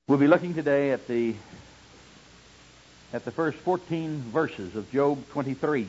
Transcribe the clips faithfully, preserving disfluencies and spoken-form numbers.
We'll be looking today at the at the first fourteen verses of Job twenty-three.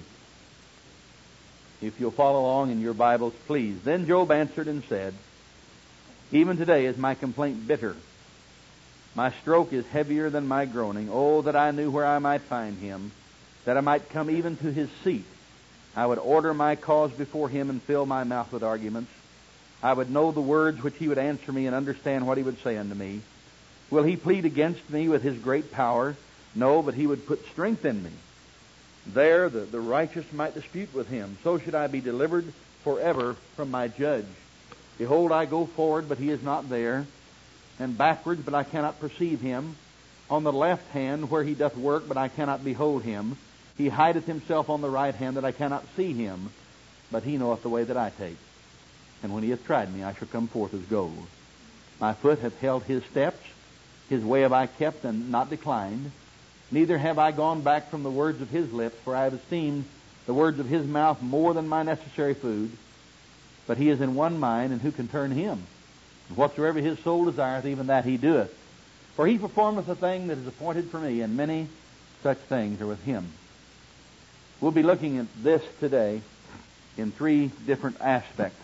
If you'll follow along in your Bibles, please. Then Job answered and said, Even today is my complaint bitter. My stroke is heavier than my groaning. Oh, that I knew where I might find him, that I might come even to his seat. I would order my cause before him and fill my mouth with arguments. I would know the words which he would answer me and understand what he would say unto me. Will he plead against me with his great power? No, but he would put strength in me. There the, the righteous might dispute with him. So should I be delivered forever from my judge. Behold, I go forward, but he is not there, and backwards, but I cannot perceive him. On the left hand where he doth work, but I cannot behold him. He hideth himself on the right hand, that I cannot see him. But he knoweth the way that I take. And when he hath tried me, I shall come forth as gold. My foot hath held his steps. His way have I kept and not declined. Neither have I gone back from the words of his lips, for I have esteemed the words of his mouth more than my necessary food. But he is in one mind, and who can turn him? And whatsoever his soul desireth, even that he doeth. For he performeth a thing that is appointed for me, and many such things are with him. We'll be looking at this today in three different aspects.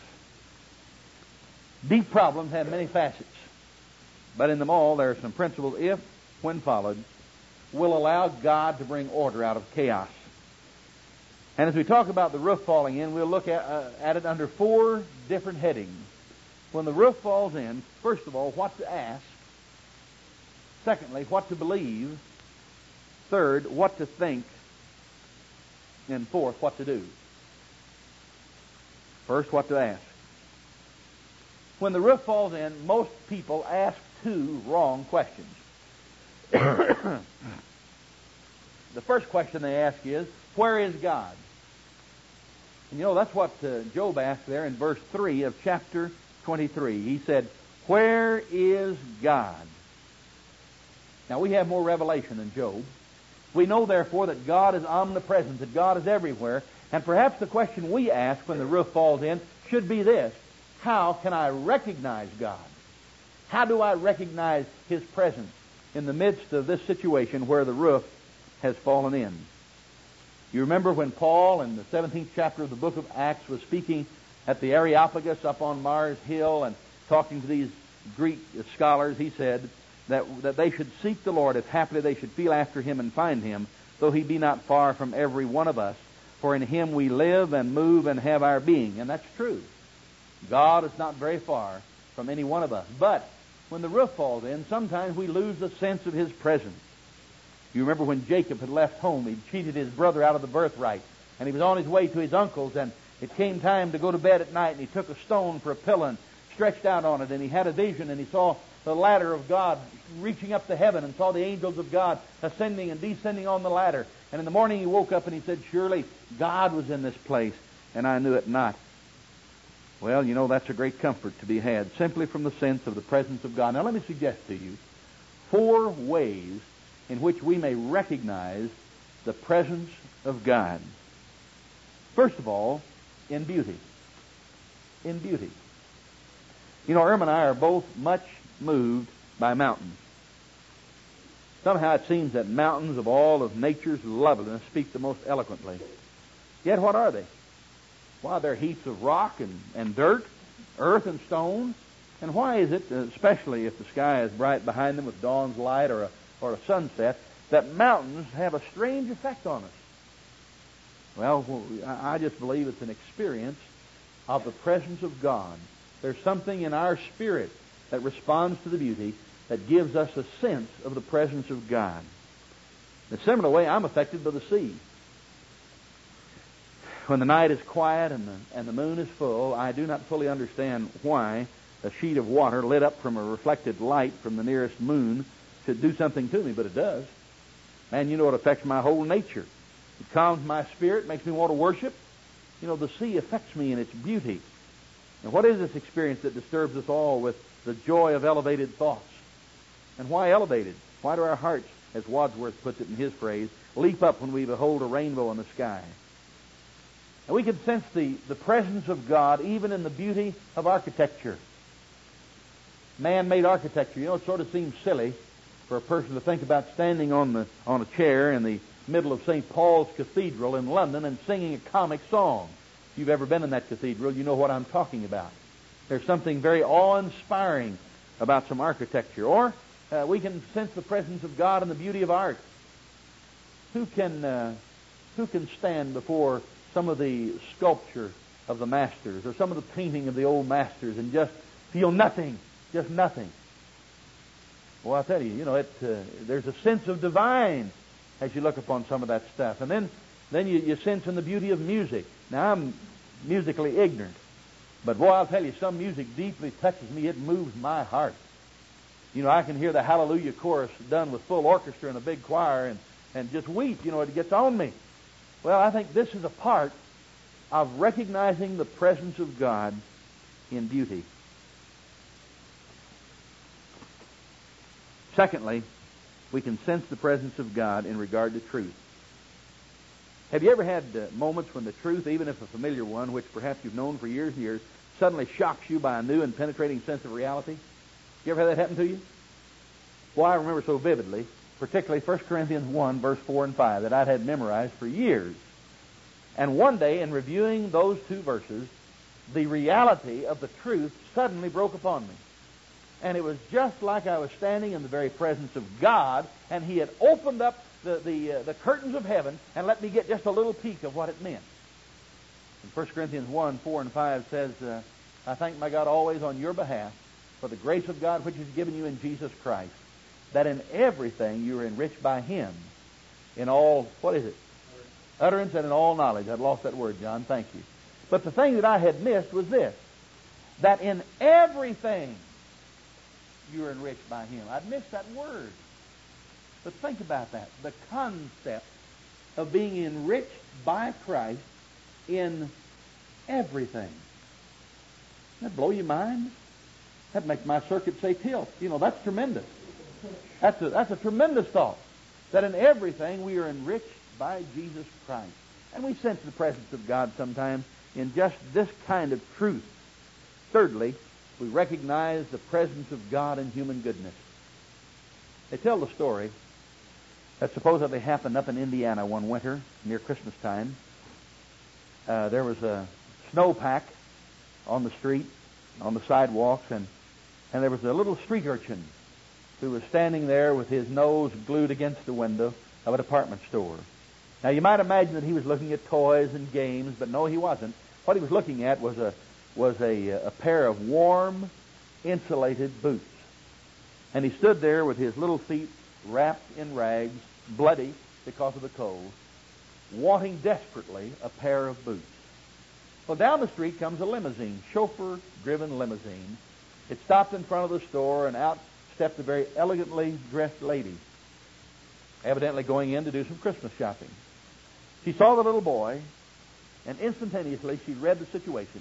Deep problems have many facets, but in them all there are some principles, if, when followed, will allow God to bring order out of chaos. And as we talk about the roof falling in, we'll look at, uh, at it under four different headings. When the roof falls in, first of all, what to ask. Secondly, what to believe. Third, what to think. And fourth, what to do. First, what to ask. When the roof falls in, most people ask two wrong questions. The first question they ask is, where is God? And you know, that's what uh, Job asked there in verse three of chapter twenty-three. He said, where is God? Now, we have more revelation than Job. We know, therefore, that God is omnipresent, that God is everywhere. And perhaps the question we ask when the roof falls in should be this: how can I recognize God? How do I recognize his presence in the midst of this situation where the roof has fallen in? You remember when Paul, in the seventeenth chapter of the book of Acts, was speaking at the Areopagus up on Mars Hill and talking to these Greek scholars, he said that, that they should seek the Lord, if haply they should feel after him and find him, though he be not far from every one of us. For in him we live and move and have our being. And that's true. God is not very far from any one of us. But when the roof falls in, sometimes we lose the sense of his presence. You remember when Jacob had left home, he cheated his brother out of the birthright, and he was on his way to his uncle's, and it came time to go to bed at night, and he took a stone for a pillow and stretched out on it, and he had a vision, and he saw the ladder of God reaching up to heaven, and saw the angels of God ascending and descending on the ladder. And in the morning he woke up and he said, surely God was in this place, and I knew it not. Well, you know, that's a great comfort to be had simply from the sense of the presence of God. Now, let me suggest to you four ways in which we may recognize the presence of God. First of all, in beauty. In beauty. You know, Irma and I are both much moved by mountains. Somehow it seems that mountains of all of nature's loveliness speak the most eloquently. Yet what are they? Why, they're heaps of rock and, and dirt, earth and stone. And why is it, especially if the sky is bright behind them with dawn's light or a, or a sunset, that mountains have a strange effect on us? Well, I just believe it's an experience of the presence of God. There's something in our spirit that responds to the beauty that gives us a sense of the presence of God. In a similar way, I'm affected by the sea. When the night is quiet and the, and the moon is full, I do not fully understand why a sheet of water lit up from a reflected light from the nearest moon should do something to me, but it does. Man, you know, it affects my whole nature. It calms my spirit, makes me want to worship. You know, the sea affects me in its beauty. And what is this experience that disturbs us all with the joy of elevated thoughts? And why elevated? Why do our hearts, as Wadsworth puts it in his phrase, leap up when we behold a rainbow in the sky? And we can sense the, the presence of God even in the beauty of architecture. Man-made architecture. You know, it sort of seems silly for a person to think about standing on the on a chair in the middle of Saint Paul's Cathedral in London and singing a comic song. If you've ever been in that cathedral, you know what I'm talking about. There's something very awe-inspiring about some architecture. Or uh, we can sense the presence of God in the beauty of art. Who can uh, who can stand before some of the sculpture of the masters or some of the painting of the old masters and just feel nothing, just nothing? Well, I'll tell you, you know, it, uh, there's a sense of divine as you look upon some of that stuff. And then, then you, you sense in the beauty of music. Now, I'm musically ignorant, but boy, I'll tell you, some music deeply touches me. It moves my heart. You know, I can hear the Hallelujah chorus done with full orchestra and a big choir and, and just weep. You know, it gets on me. Well, I think this is a part of recognizing the presence of God in beauty. Secondly, we can sense the presence of God in regard to truth. Have you ever had uh, moments when the truth, even if a familiar one, which perhaps you've known for years and years, suddenly shocks you by a new and penetrating sense of reality? You ever had that happen to you? Well, I remember so vividly, particularly First Corinthians one, verse four and five, that I'd had memorized for years. And one day, in reviewing those two verses, the reality of the truth suddenly broke upon me. And it was just like I was standing in the very presence of God, and He had opened up the the, uh, the curtains of heaven and let me get just a little peek of what it meant. And First Corinthians one, four and five says, uh, I thank my God always on your behalf for the grace of God which is given you in Jesus Christ, that in everything you are enriched by Him, in all, what is it? Utterance and in all knowledge. I'd lost that word, John. Thank you. But the thing that I had missed was this, that in everything you are enriched by Him. I'd missed that word. But think about that. The concept of being enriched by Christ in everything. Doesn't that blow your mind? That makes my circuit say tilt. You know, that's tremendous. That's a, that's a tremendous thought. That in everything we are enriched by Jesus Christ. And we sense the presence of God sometimes in just this kind of truth. Thirdly, we recognize the presence of God in human goodness. They tell the story that supposedly happened up in Indiana one winter near Christmas time. Uh, there was a snowpack on the street, on the sidewalks, and, and there was a little street urchin who was standing there with his nose glued against the window of a department store. Now, you might imagine that he was looking at toys and games, but no, he wasn't. What he was looking at was a was a, a pair of warm, insulated boots. And he stood there with his little feet wrapped in rags, bloody because of the cold, wanting desperately a pair of boots. Well, down the street comes a limousine, chauffeur-driven limousine. It stopped in front of the store, and out stepped a very elegantly dressed lady, evidently going in to do some Christmas shopping. She saw the little boy, and instantaneously she read the situation.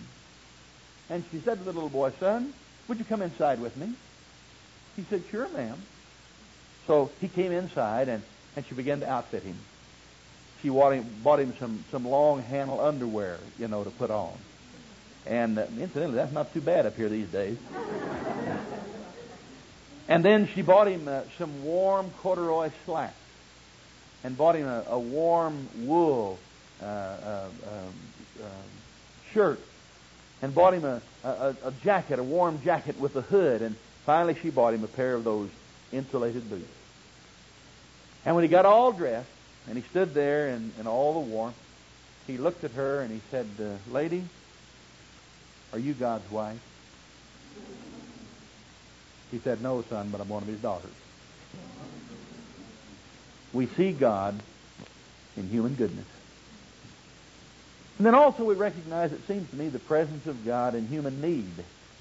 And she said to the little boy, "Son, would you come inside with me?" He said, "Sure, ma'am." So he came inside, and, and she began to outfit him. She bought him, bought him some, some long handle underwear, you know, to put on. And uh, incidentally, that's not too bad up here these days. And then she bought him uh, some warm corduroy slacks, and bought him a, a warm wool uh, uh, um, uh, shirt, and bought him a, a, a jacket, a warm jacket with a hood, and finally she bought him a pair of those insulated boots. And when he got all dressed, and he stood there in, in all the warmth, he looked at her and he said, uh, "Lady, are you God's wife?" He said, "No, son, but I'm one of His daughters." We see God in human goodness. And then also we recognize, it seems to me, the presence of God in human need.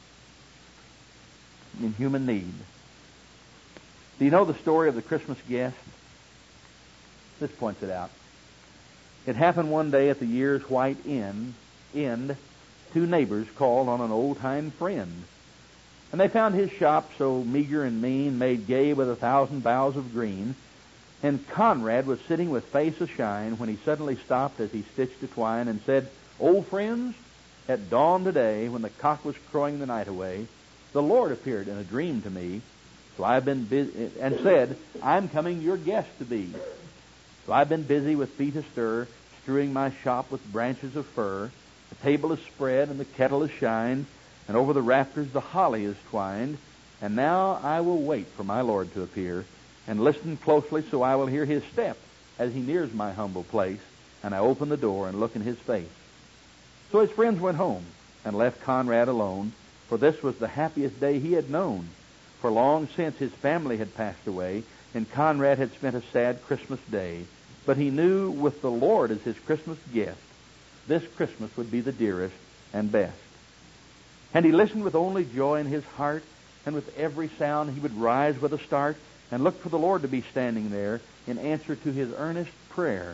In human need. Do you know the story of the Christmas guest? This points it out. It happened one day at the year's white end. end two neighbors called on an old-time friend. And they found his shop so meager and mean, made gay with a thousand boughs of green. And Conrad was sitting with face ashine when he suddenly stopped as he stitched a twine and said, "Old friends, at dawn today, when the cock was crowing the night away, the Lord appeared in a dream to me, So I've been busy, and said, I'm coming your guest to be. So I've been busy with feet astir, strewing my shop with branches of fir. The table is spread and the kettle is shined, and over the rafters the holly is twined. And now I will wait for my Lord to appear, and listen closely so I will hear his step as he nears my humble place, and I open the door and look in his face. So his friends went home and left Conrad alone, for this was the happiest day he had known. For long since his family had passed away, and Conrad had spent a sad Christmas day. But he knew with the Lord as his Christmas guest, this Christmas would be the dearest and best. And he listened with only joy in his heart, and with every sound he would rise with a start and look for the Lord to be standing there in answer to his earnest prayer.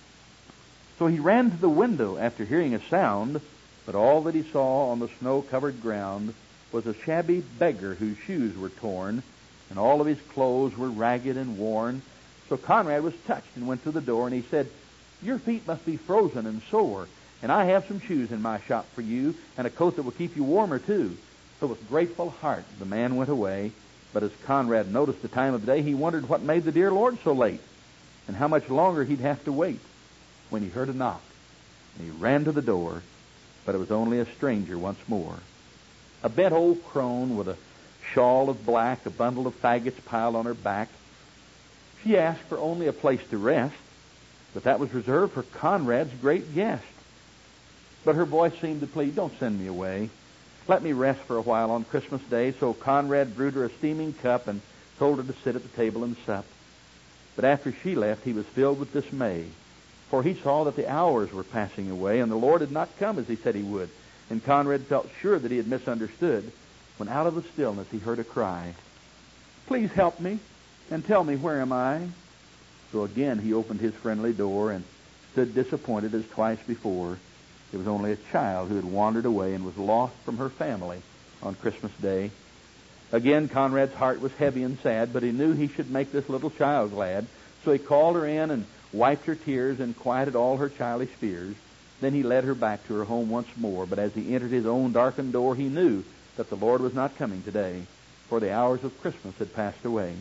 So he ran to the window after hearing a sound, but all that he saw on the snow-covered ground was a shabby beggar whose shoes were torn, and all of his clothes were ragged and worn. So Conrad was touched and went to the door, and he said, your feet must be frozen and sore, and I have some shoes in my shop for you, and a coat that will keep you warmer too. So with grateful heart the man went away. But as Conrad noticed the time of day, he wondered what made the dear Lord so late, and how much longer he'd have to wait, when he heard a knock. And he ran to the door, but it was only a stranger once more. A bent old crone with a shawl of black, a bundle of faggots piled on her back. She asked for only a place to rest, but that was reserved for Conrad's great guest. But her voice seemed to plead, don't send me away. Let me rest for a while on Christmas Day. So Conrad brewed her a steaming cup and told her to sit at the table and sup. But after she left, he was filled with dismay, for he saw that the hours were passing away, and the Lord had not come as he said he would. And Conrad felt sure that he had misunderstood, when out of the stillness he heard a cry, please help me, and tell me where am I? So again he opened his friendly door and stood disappointed as twice before. It was only a child who had wandered away and was lost from her family on Christmas Day. Again Conrad's heart was heavy and sad, but he knew he should make this little child glad. So he called her in and wiped her tears and quieted all her childish fears. Then he led her back to her home once more. But as he entered his own darkened door, he knew that the Lord was not coming today, for the hours of Christmas had passed away.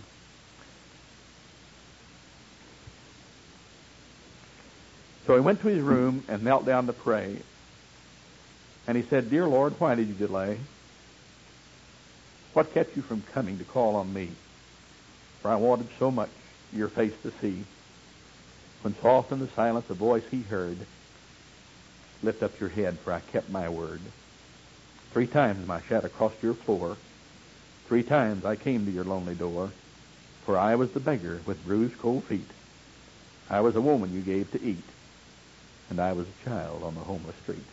So he went to his room and knelt down to pray. And he said, dear Lord, why did you delay? What kept you from coming to call on me? For I wanted so much your face to see. When soft in the silence a voice he heard, lift up your head, for I kept my word. Three times my shadow crossed your floor. Three times I came to your lonely door. For I was the beggar with bruised cold feet. I was a woman you gave to eat. And I was a child on the homeless street.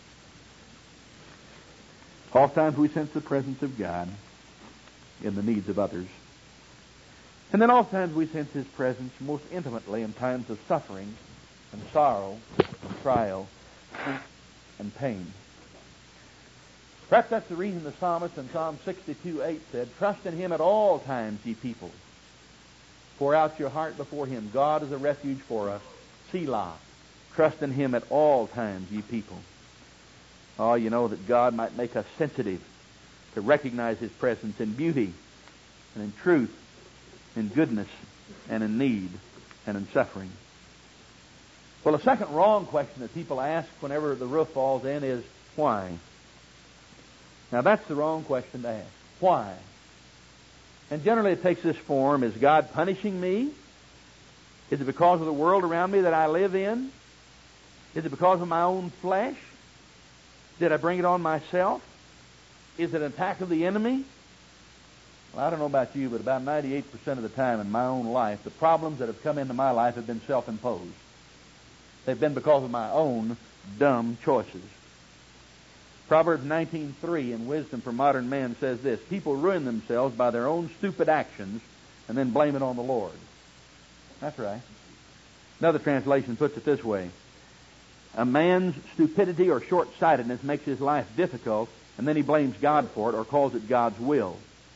Oftentimes we sense the presence of God in the needs of others. And then oftentimes we sense his presence most intimately in times of suffering and sorrow and trial and pain. Perhaps that's the reason the psalmist in Psalm sixty-two eight said, trust in him at all times, ye people. Pour out your heart before him. God is a refuge for us. Selah. Trust in him at all times, ye people. Oh, you know that God might make us sensitive to recognize his presence in beauty and in truth, in goodness and in need and in suffering. Well, the second wrong question that people ask whenever the roof falls in is, why? Now, that's the wrong question to ask. Why? And generally it takes this form, is God punishing me? Is it because of the world around me that I live in? Is it because of my own flesh? Did I bring it on myself? Is it an attack of the enemy? Well, I don't know about you, but about ninety-eight percent of the time in my own life, the problems that have come into my life have been self-imposed. They've been because of my own dumb choices. Proverbs nineteen three in Wisdom for Modern Man says this, people ruin themselves by their own stupid actions and then blame it on the Lord. That's right. Another translation puts it this way, a man's stupidity or short-sightedness makes his life difficult, and then he blames God for it or calls it God's will.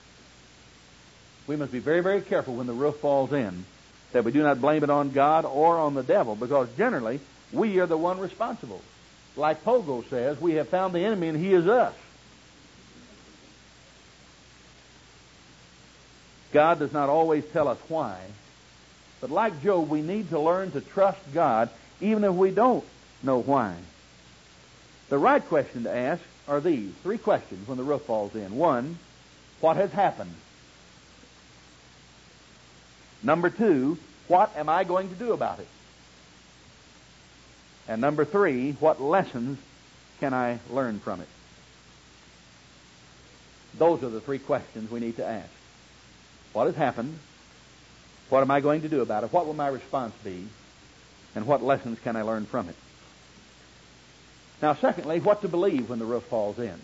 We must be very, very careful when the roof falls in that we do not blame it on God or on the devil, because generally we are the one responsible. Like Pogo says, we have found the enemy and he is us. God does not always tell us why. But like Job, we need to learn to trust God even if we don't know why. The right question to ask are these. Three questions when the roof falls in. One, what has happened? Number two, what am I going to do about it? And number three, what lessons can I learn from it? Those are the three questions we need to ask. What has happened? What am I going to do about it? What will my response be? And what lessons can I learn from it? Now, secondly, what to believe when the roof falls in.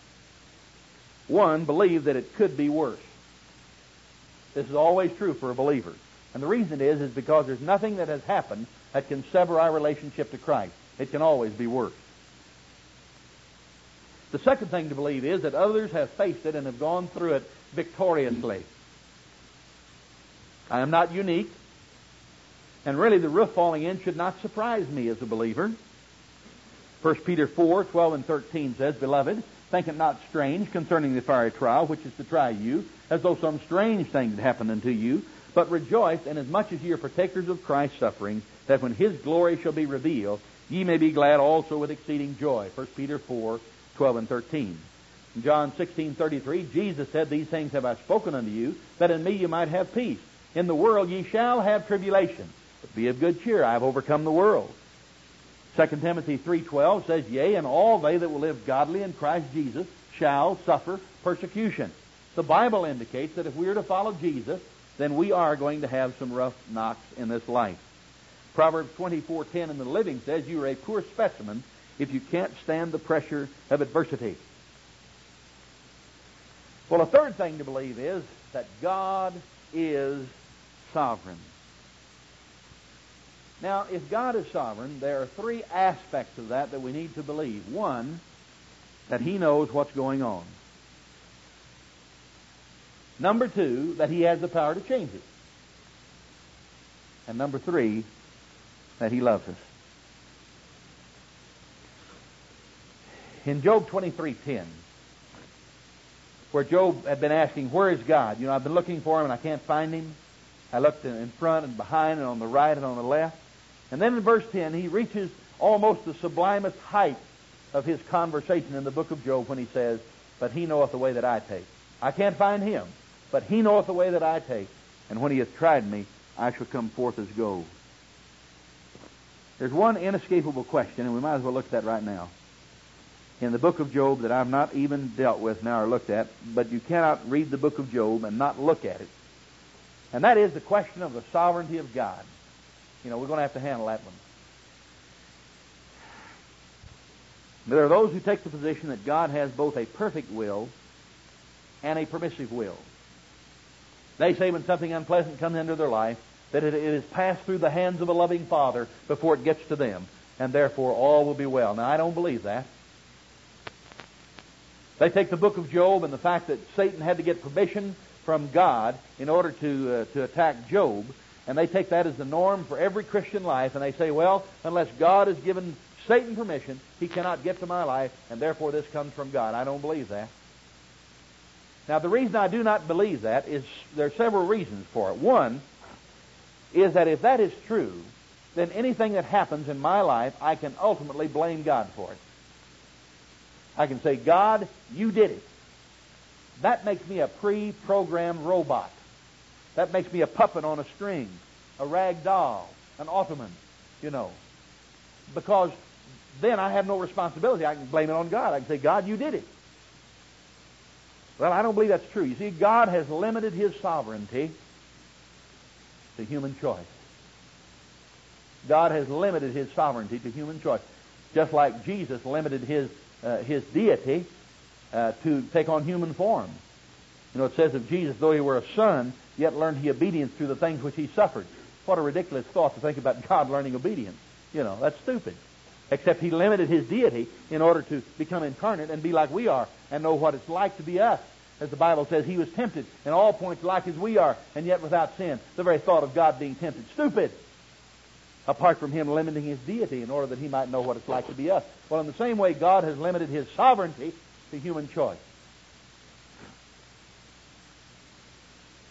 One, believe that it could be worse. This is always true for a believer. And the reason is, is because there's nothing that has happened that can sever our relationship to Christ. It can always be worse. The second thing to believe is that others have faced it and have gone through it victoriously. I am not unique. And really the roof falling in should not surprise me as a believer. First Peter four, twelve and thirteen says, Beloved, think it not strange concerning the fiery trial, which is to try you, as though some strange thing had happened unto you. But rejoice, inasmuch as ye are partakers of Christ's suffering, that when His glory shall be revealed, ye may be glad also with exceeding joy. First Peter four, twelve and thirteen. In John sixteen, thirty-three, Jesus said, These things have I spoken unto you, that in me you might have peace. In the world ye shall have tribulation, but be of good cheer, I have overcome the world. Second Timothy three twelve says, Yea, and all they that will live godly in Christ Jesus shall suffer persecution. The Bible indicates that if we are to follow Jesus, then we are going to have some rough knocks in this life. Proverbs twenty-four ten in the Living says, You are a poor specimen if you can't stand the pressure of adversity. Well, a third thing to believe is that God is sovereign. Now, if God is sovereign, there are three aspects of that that we need to believe. One, that He knows what's going on. Number two, that He has the power to change it. And number three, that He loves us. In Job twenty-three ten, where Job had been asking, where is God? You know, I've been looking for Him and I can't find Him. I looked in front and behind and on the right and on the left. And then in verse ten, he reaches almost the sublimest height of his conversation in the book of Job when he says, But He knoweth the way that I take. I can't find Him, but He knoweth the way that I take. And when He hath tried me, I shall come forth as gold. There's one inescapable question, and we might as well look at that right now. In the book of Job that I've not even dealt with now or looked at, but you cannot read the book of Job and not look at it. And that is the question of the sovereignty of God. You know, we're going to have to handle that one. There are those who take the position that God has both a perfect will and a permissive will. They say when something unpleasant comes into their life, that it, it is passed through the hands of a loving Father before it gets to them, and therefore all will be well. Now, I don't believe that. They take the book of Job and the fact that Satan had to get permission from God in order to uh, to attack Job, and they take that as the norm for every Christian life, and they say, well, unless God has given Satan permission, he cannot get to my life, and therefore this comes from God. I don't believe that. Now, the reason I do not believe that is there are several reasons for it. One is that if that is true, then anything that happens in my life, I can ultimately blame God for it. I can say, God, you did it. That makes me a pre-programmed robot. That makes me a puppet on a string, a rag doll, an ottoman, you know. Because then I have no responsibility. I can blame it on God. I can say, God, you did it. Well, I don't believe that's true. You see, God has limited His sovereignty to human choice. God has limited His sovereignty to human choice. Just like Jesus limited His uh, His deity uh, to take on human form. You know, it says of Jesus, though He were a son, yet learned He obedience through the things which He suffered. What a ridiculous thought to think about God learning obedience. You know, that's stupid. Except He limited His deity in order to become incarnate and be like we are and know what it's like to be us. As the Bible says, He was tempted in all points like as we are, and yet without sin. The very thought of God being tempted, stupid. Apart from Him limiting His deity in order that He might know what it's like to be us. Well, in the same way, God has limited His sovereignty to human choice.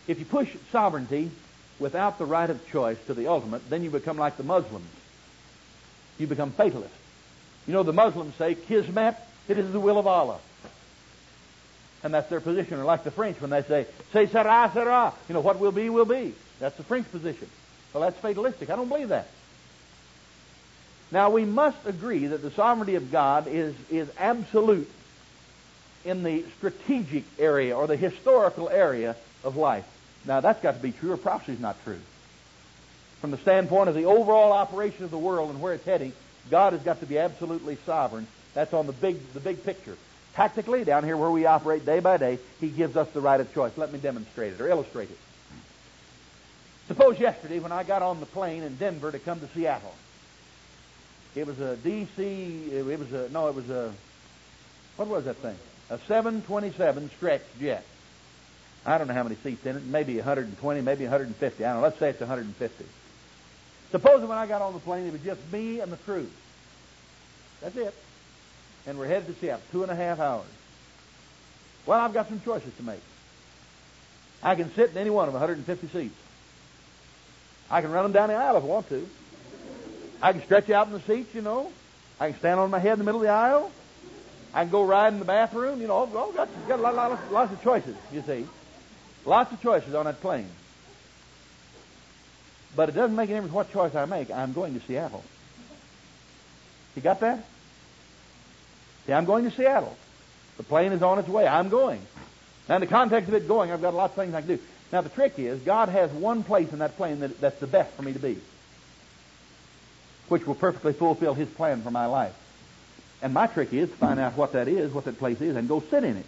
If you push sovereignty without the right of choice to the ultimate, then you become like the Muslims. You become fatalist. You know, the Muslims say, Kismet, it is the will of Allah. And that's their position. Or like the French when they say, C'est sera, sera. You know, what will be, will be. That's the French position. Well, that's fatalistic. I don't believe that. Now, we must agree that the sovereignty of God is, is absolute in the strategic area or the historical area of life. Now, that's got to be true, or prophecy is not true. From the standpoint of the overall operation of the world and where it's heading, God has got to be absolutely sovereign. That's on the big, the big picture. Tactically, down here where we operate day by day, He gives us the right of choice. Let me demonstrate it or illustrate it. Suppose yesterday when I got on the plane in Denver to come to Seattle, it was a D C, it was a, no, it was a, what was that thing? A seven twenty-seven stretch jet. I don't know how many seats in it, maybe one hundred twenty, maybe one hundred fifty. I don't know, let's say it's one hundred fifty. Suppose when I got on the plane, it was just me and the crew. That's it. And we're headed to Seattle, two and a half hours. Well, I've got some choices to make. I can sit in any one of one hundred fifty seats. I can run them down the aisle if I want to. I can stretch out in the seats, you know. I can stand on my head in the middle of the aisle. I can go ride in the bathroom, you know. I've got, got a lot, lot, lots of choices, you see. Lots of choices on that plane. But it doesn't make any difference what choice I make. I'm going to Seattle. You got that? See, I'm going to Seattle. The plane is on its way. I'm going. Now, in the context of it going, I've got lots of things I can do. Now, the trick is, God has one place in that plane that, that's the best for me to be, which will perfectly fulfill His plan for my life. And my trick is to find out what that is, what that place is, and go sit in it.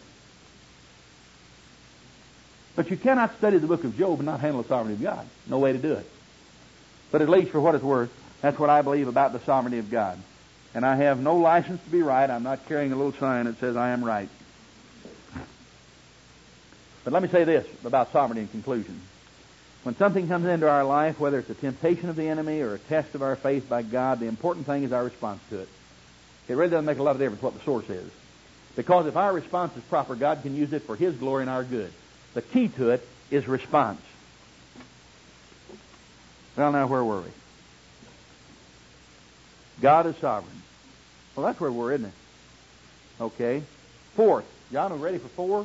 But you cannot study the book of Job and not handle the sovereignty of God. No way to do it. But at least for what it's worth, that's what I believe about the sovereignty of God. And I have no license to be right. I'm not carrying a little sign that says I am right. But let me say this about sovereignty in conclusion. When something comes into our life, whether it's a temptation of the enemy or a test of our faith by God, the important thing is our response to it. It really doesn't make a lot of difference what the source is. Because if our response is proper, God can use it for His glory and our good. The key to it is response. Well, now, where were we? God is sovereign. Well, that's where we're, isn't it? Okay. Fourth. Y'all ready for four?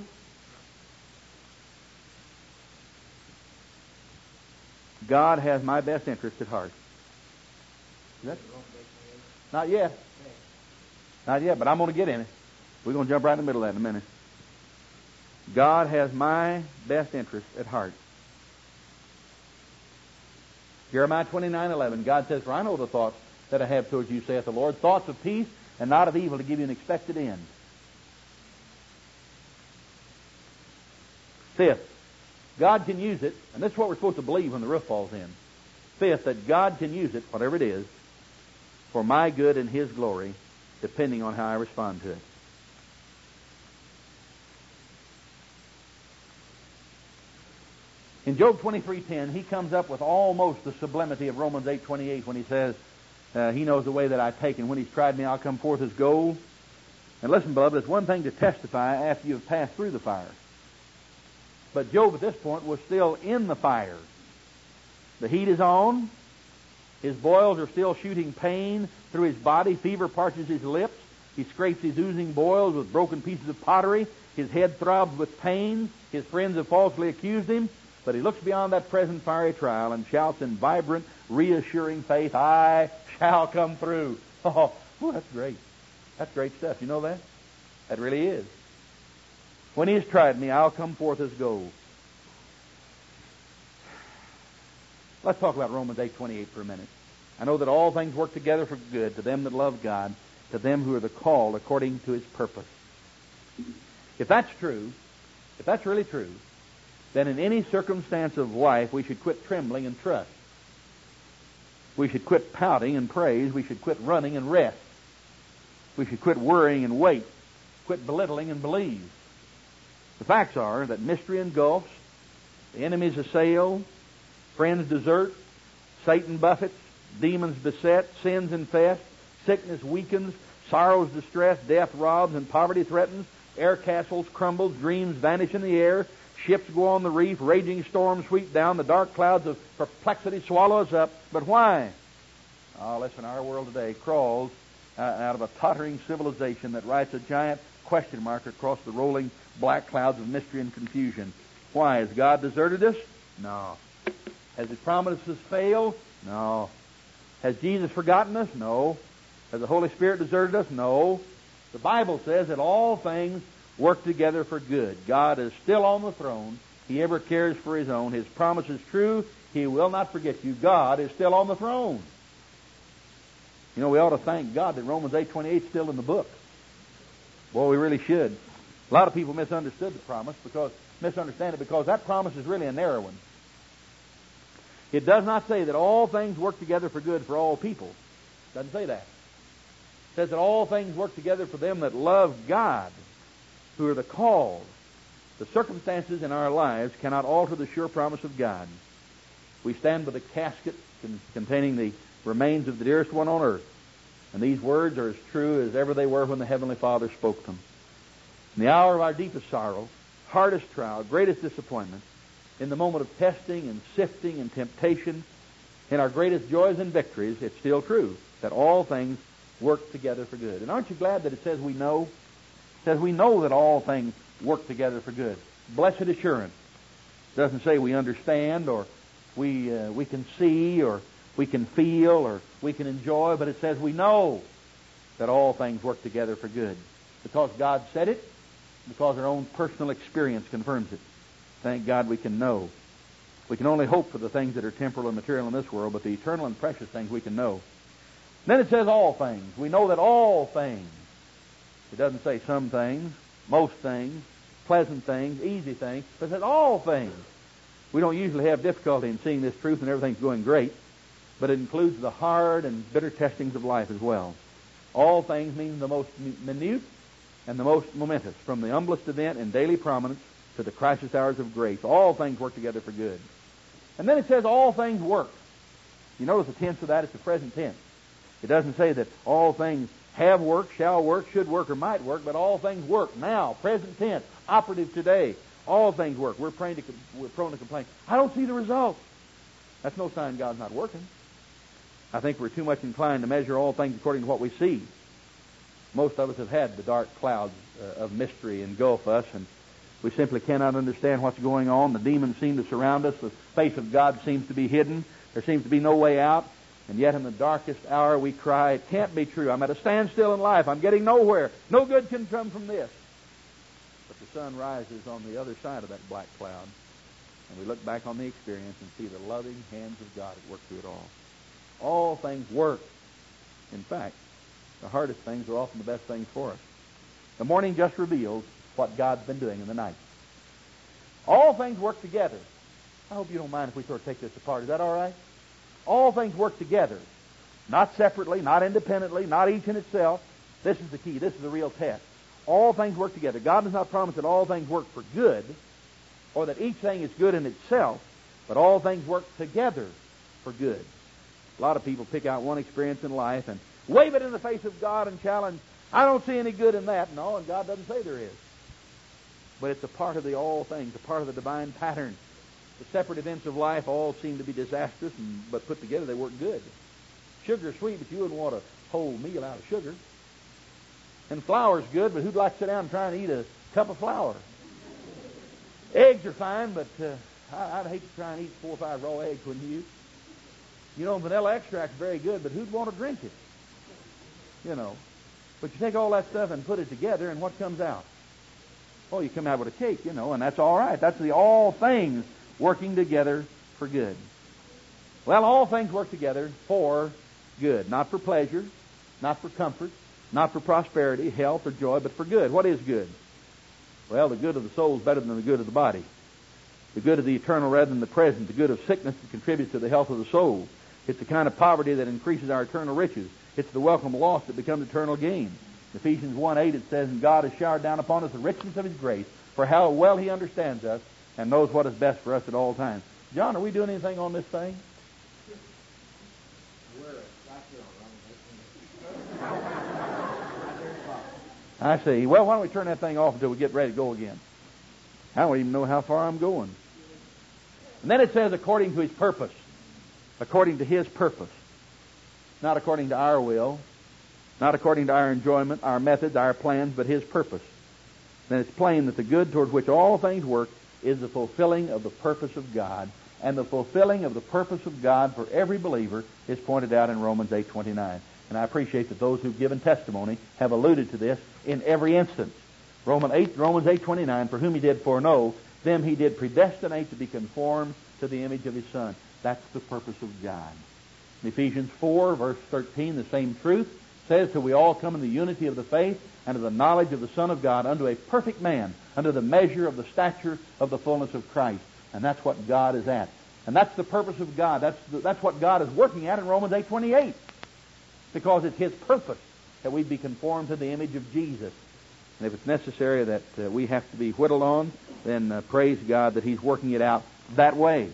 God has my best interest at heart. That? Not yet. Not yet, but I'm going to get in it. We're going to jump right in the middle of that in a minute. God has my best interest at heart. Jeremiah twenty-nine eleven, God says, For I know the thoughts that I have towards you, saith the Lord, thoughts of peace and not of evil, to give you an expected end. Fifth, God can use it, and this is what we're supposed to believe when the roof falls in. Fifth, that God can use it, whatever it is, for my good and His glory, depending on how I respond to it. In Job twenty-three ten, he comes up with almost the sublimity of Romans eight twenty-eight when he says, uh, He knows the way that I take, and when He's tried me, I'll come forth as gold. And listen, beloved, it's one thing to testify after you've passed through the fire. But Job at this point was still in the fire. The heat is on. His boils are still shooting pain through his body. Fever parches his lips. He scrapes his oozing boils with broken pieces of pottery. His head throbs with pain. His friends have falsely accused him. But he looks beyond that present fiery trial and shouts in vibrant, reassuring faith, I shall come through. Oh, whew, that's great. That's great stuff. You know that? That really is. When He has tried me, I'll come forth as gold. Let's talk about Romans eight twenty-eight for a minute. I know that all things work together for good to them that love God, to them who are the called according to His purpose. If that's true, if that's really true, then in any circumstance of life we should quit trembling and trust. We should quit pouting and praise. We should quit running and rest. We should quit worrying and wait. Quit belittling and believe. The facts are that mystery engulfs, the enemies assail, friends desert, Satan buffets, demons beset, sins infest, sickness weakens, sorrows distress, death robs, and poverty threatens, air castles crumble, dreams vanish in the air, Ships go on the reef, raging storms sweep down, the dark clouds of perplexity swallow us up. But why? Oh, listen, our world today crawls uh, out of a tottering civilization that writes a giant question mark across the rolling black clouds of mystery and confusion. Why? Has God deserted us? No. Has His promises failed? No. Has Jesus forgotten us? No. Has the Holy Spirit deserted us? No. The Bible says that all things work together for good. God is still on the throne. He ever cares for His own. His promise is true. He will not forget you. God is still on the throne. You know, we ought to thank God that Romans eight twenty-eight is still in the book. Boy, we really should. A lot of people misunderstood the promise because misunderstand it because that promise is really a narrow one. It does not say that all things work together for good for all people. It doesn't say that. It says that all things work together for them that love God, who are the called. The circumstances in our lives cannot alter the sure promise of God. We stand with a casket containing the remains of the dearest one on earth. And these words are as true as ever they were when the Heavenly Father spoke them. In the hour of our deepest sorrow, hardest trial, greatest disappointment, in the moment of testing and sifting and temptation, in our greatest joys and victories, it's still true that all things work together for good. And aren't you glad that it says we know? It says we know that all things work together for good. Blessed assurance. It doesn't say we understand or we uh, we can see or we can feel or we can enjoy, but it says we know that all things work together for good. Because God said it, because our own personal experience confirms it. Thank God we can know. We can only hope for the things that are temporal and material in this world, but the eternal and precious things we can know. Then it says all things. We know that all things. It doesn't say some things, most things, pleasant things, easy things, but it says all things. We don't usually have difficulty in seeing this truth and everything's going great, but it includes the hard and bitter testings of life as well. All things mean the most minute and the most momentous, from the humblest event in daily prominence to the crisis hours of grace. All things work together for good. And then it says all things work. You notice the tense of that, it's the present tense. It doesn't say that all things have worked, shall work, should work, or might work, but all things work now, present tense, operative today. All things work. We're prone to, we're prone to complain. I don't see the results. That's no sign God's not working. I think we're too much inclined to measure all things according to what we see. Most of us have had the dark clouds uh, of mystery engulf us, and we simply cannot understand what's going on. The demons seem to surround us. The face of God seems to be hidden. There seems to be no way out. And yet in the darkest hour we cry, it can't be true. I'm at a standstill in life. I'm getting nowhere. No good can come from this. But the sun rises on the other side of that black cloud, and we look back on the experience and see the loving hands of God at work through it all. All things work. In fact, the hardest things are often the best things for us. The morning just reveals what God's been doing in the night. All things work together. I hope you don't mind if we sort of take this apart. Is that all right? All things work together. Not separately, not independently, not each in itself. This is the key. This is the real test. All things work together. God does not promise that all things work for good, or that each thing is good in itself, but all things work together for good. A lot of people pick out one experience in life and wave it in the face of God and challenge, I don't see any good in that. No, and God doesn't say there is. But it's a part of the all things, a part of the divine pattern. The separate events of life all seem to be disastrous, and, but put together they work good. Sugar's sweet, but you wouldn't want a whole meal out of sugar. And flour's good, but who'd like to sit down and try and eat a cup of flour? Eggs are fine, but uh, I, I'd hate to try and eat four or five raw eggs, wouldn't you? You know, vanilla extract's very good, but who'd want to drink it? You know. But you take all that stuff and put it together, and what comes out? Oh, you come out with a cake, you know, and that's all right. That's the all things working together for good. Well, all things work together for good. Not for pleasure, not for comfort, not for prosperity, health, or joy, but for good. What is good? Well, the good of the soul is better than the good of the body. The good of the eternal rather than the present. The good of sickness that contributes to the health of the soul. It's the kind of poverty that increases our eternal riches. It's the welcome loss that becomes eternal gain. Ephesians one eight, it says, and God has showered down upon us the richness of His grace, for how well He understands us and knows what is best for us at all times. John, are we doing anything on this thing? I see. Well, why don't we turn that thing off until we get ready to go again? I don't even know how far I'm going. And then it says according to His purpose. According to His purpose. Not according to our will. Not according to our enjoyment, our methods, our plans, but His purpose. Then it's plain that the good toward which all things work is the fulfilling of the purpose of God. And the fulfilling of the purpose of God for every believer is pointed out in Romans eight twenty-nine. And I appreciate that those who've given testimony have alluded to this in every instance. Romans eight, Romans eight twenty-nine, for whom He did foreknow, them He did predestinate to be conformed to the image of His Son. That's the purpose of God. In Ephesians four, verse thirteen, the same truth says, till we all come in the unity of the faith and of the knowledge of the Son of God, unto a perfect man, unto the measure of the stature of the fullness of Christ. And that's what God is at. And that's the purpose of God. That's the, that's what God is working at in Romans eight twenty-eight. Because it's His purpose that we be conformed to the image of Jesus. And if it's necessary that uh, we have to be whittled on, then uh, praise God that He's working it out that way.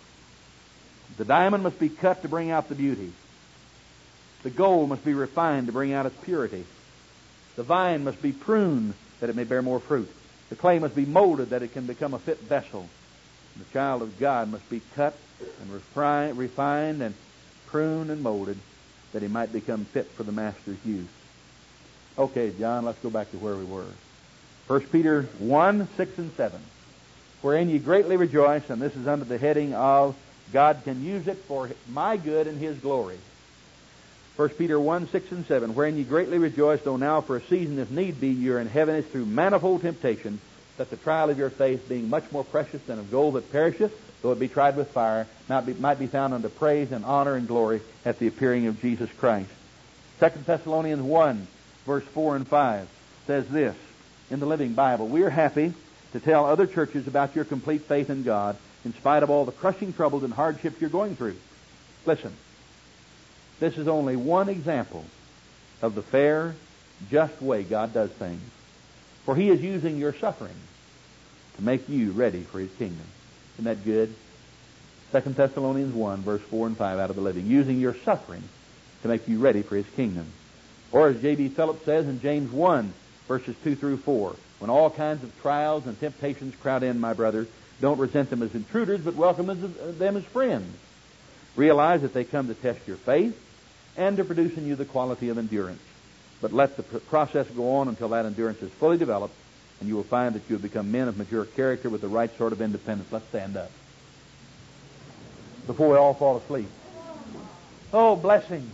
The diamond must be cut to bring out the beauty. The gold must be refined to bring out its purity. The vine must be pruned that it may bear more fruit. The clay must be molded that it can become a fit vessel. The child of God must be cut and refri- refined and pruned and molded that he might become fit for the Master's use. Okay, John, let's go back to where we were. First Peter one, six and seven. Wherein ye greatly rejoice, and this is under the heading of God can use it for my good and His glory. First Peter one, six and seven. Wherein ye greatly rejoice, though now for a season, if need be, ye are in heaviness through manifold temptation, that the trial of your faith, being much more precious than of gold that perisheth, though it be tried with fire, might be, might be found unto praise and honor and glory at the appearing of Jesus Christ. Second Thessalonians one, verse four and five says this in the Living Bible. We are happy to tell other churches about your complete faith in God, in spite of all the crushing troubles and hardships you're going through. Listen, this is only one example of the fair, just way God does things. For He is using your suffering to make you ready for His kingdom. Isn't that good? Second Thessalonians one, verse four and five out of the Living. Using your suffering to make you ready for His kingdom. Or as J B Phillips says in James one, verses two through four, when all kinds of trials and temptations crowd in, my brother, don't resent them as intruders, but welcome as, them as friends. Realize that they come to test your faith and to produce in you the quality of endurance. But let the process go on until that endurance is fully developed, and you will find that you have become men of mature character with the right sort of independence. Let's stand up before we all fall asleep. Oh, blessing.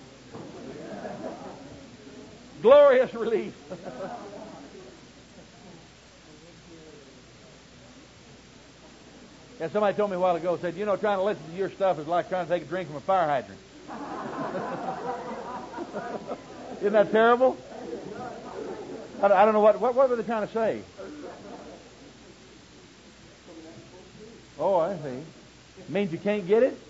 Glorious relief. Yeah, somebody told me a while ago, said, you know, trying to listen to your stuff is like trying to take a drink from a fire hydrant. Isn't that terrible? I don't know what, what, what were they trying to say? Oh, I see. It means you can't get it?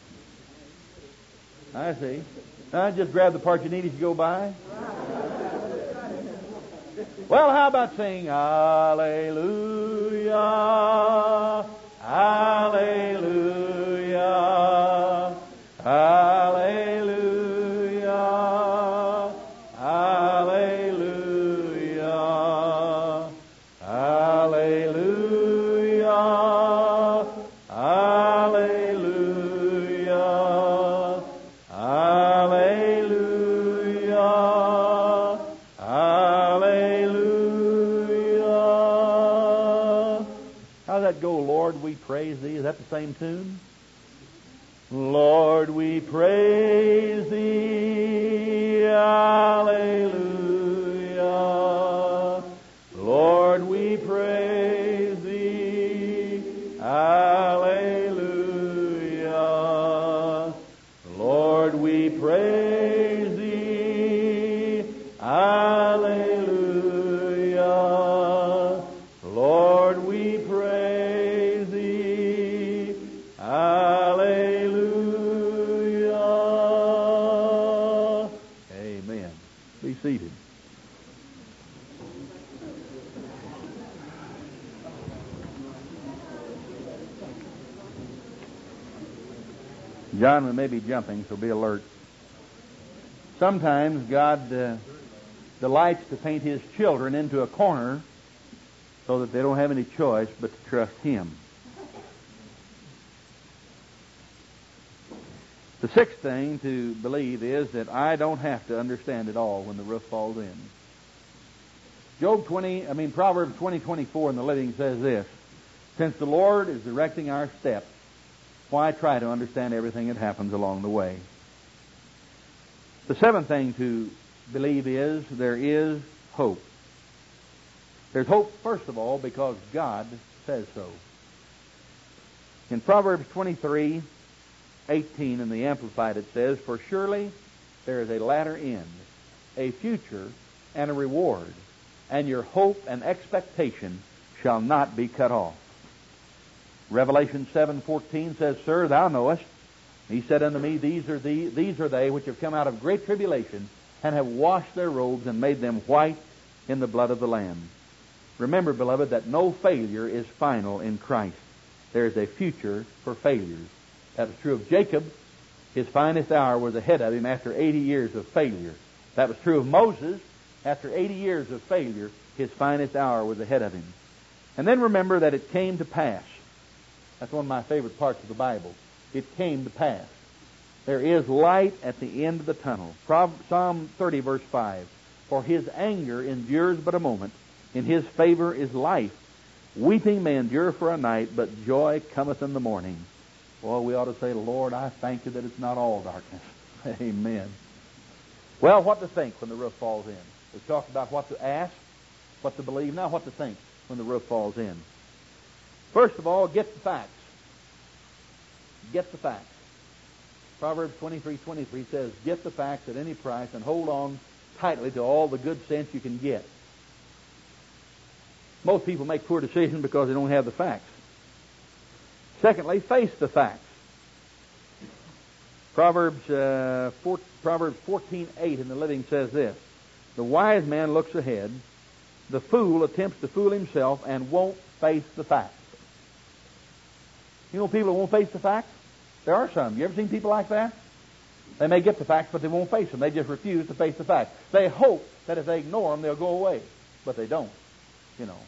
I see. I just grab the part you need as you go by. Well, how about saying Hallelujah, Hallelujah, Hallelujah, Hallelujah, Hallelujah, Hallelujah, Hallelujah, Hallelujah. How's that go, Lord, we praise Thee? Is that the same tune? Lord, we praise Thee, Hallelujah. Lord, we praise Thee, Hallelujah. Lord, we praise Thee, Hallelujah. Lord, we praise Thee, Hallelujah. Amen. Be seated. John, we may be jumping, so be alert. Sometimes God uh, delights to paint His children into a corner so that they don't have any choice but to trust Him. The sixth thing to believe is that I don't have to understand it all when the roof falls in. Job twenty, I mean Proverbs twenty twenty-four in the Living says this: since the Lord is directing our steps, why try to understand everything that happens along the way? The seventh thing to believe is there is hope. There's hope, first of all, because God says so. In Proverbs twenty-three eighteen in the Amplified it says, for surely there is a latter end, a future, and a reward, and your hope and expectation shall not be cut off. Revelation seven fourteen says, Sir, thou knowest. He said unto me, These are the, these are they which have come out of great tribulation, and have washed their robes and made them white in the blood of the Lamb. Remember, beloved, that no failure is final in Christ. There is a future for failures. That was true of Jacob. His finest hour was ahead of him after eighty years of failure. That was true of Moses. After eighty years of failure, his finest hour was ahead of him. And then remember that it came to pass. That's one of my favorite parts of the Bible. It came to pass. There is light at the end of the tunnel. Psalm thirty, verse five. For His anger endures but a moment. In His favor is life. Weeping may endure for a night, but joy cometh in the morning. Well, we ought to say, Lord, I thank You that it's not all darkness. Amen. Well, what to think when the roof falls in? We've talked about what to ask, what to believe. Now what to think when the roof falls in. First of all, get the facts. Get the facts. Proverbs twenty-three twenty-three says, get the facts at any price and hold on tightly to all the good sense you can get. Most people make poor decisions because they don't have the facts. Secondly, face the facts. Proverbs uh, four, Proverbs fourteen eight in the Living says this: the wise man looks ahead, the fool attempts to fool himself and won't face the facts. You know people who won't face the facts? There are some. You ever seen people like that? They may get the facts, but they won't face them. They just refuse to face the facts. They hope that if they ignore them, they'll go away. But they don't, you know.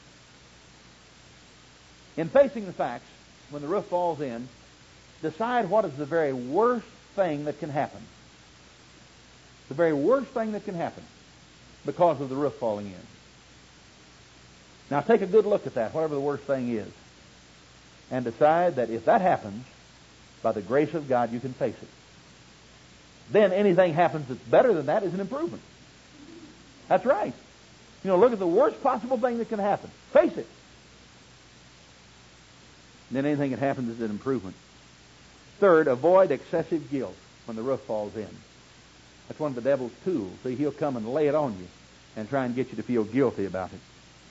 In facing the facts, when the roof falls in, decide what is the very worst thing that can happen. The very worst thing that can happen because of the roof falling in. Now take a good look at that, whatever the worst thing is, and decide that if that happens, by the grace of God, you can face it. Then anything happens that's better than that is an improvement. That's right. You know, look at the worst possible thing that can happen. Face it. Then anything that happens is an improvement. Third, avoid excessive guilt when the roof falls in. That's one of the devil's tools. See, he'll come and lay it on you and try and get you to feel guilty about it.